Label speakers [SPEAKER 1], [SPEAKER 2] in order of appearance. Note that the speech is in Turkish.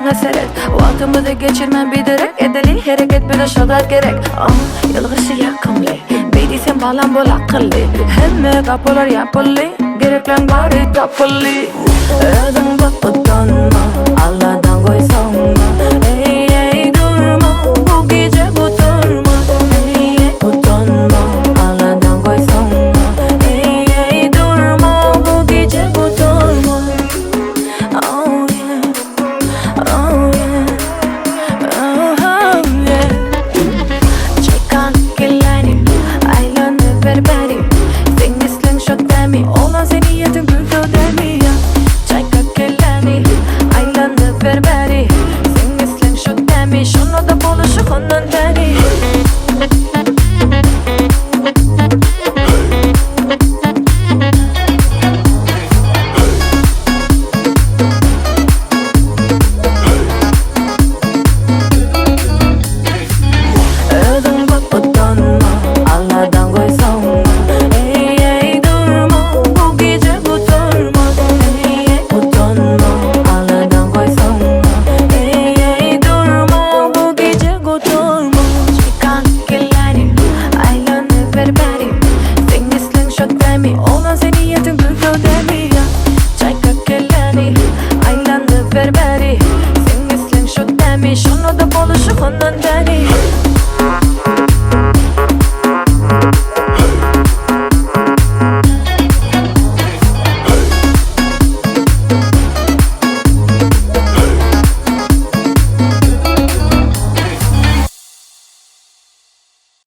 [SPEAKER 1] bana seyret. Vaktimizi geçirmem bilerek, edeli hareket bir de şadar gerek. Yılgışı yakımlı, beydiysem balan bol akıllı. Hemme kapılar yapıllı, gereklen bari tapıllı. Ödüm bak utanma, Allah'tan koy sonma. Ey ey durma, bu gece bu durma. Ey ey utanma, Allah'tan koy sonma. Ey ey durma, bu gece bu durma. Oh yeah, oh yeah, oh yeah. Çıkan gilleni, aylanı berberi. Seni slingshot demi, olan seni yedim gülgü demi ya. Çıkan gilleni, aylanı berberi. Seni slingshot demi, şunu da buluşu konun deri. Ödüm bak utanma, Allah'tan koy sonma. Ey ey durma, bu gece bu durma. Ey ey utanma, Allah'tan koy sonma. Ey ey durma, bu gece bu durma. Çıkan gilleni, aylanı berberi. Seni slingshot demi, olan seni yedim gülgü demi ya. Çıkan gilleni, aylanı berberi. Seni slingshot demi, şunu da buluşu konun deri.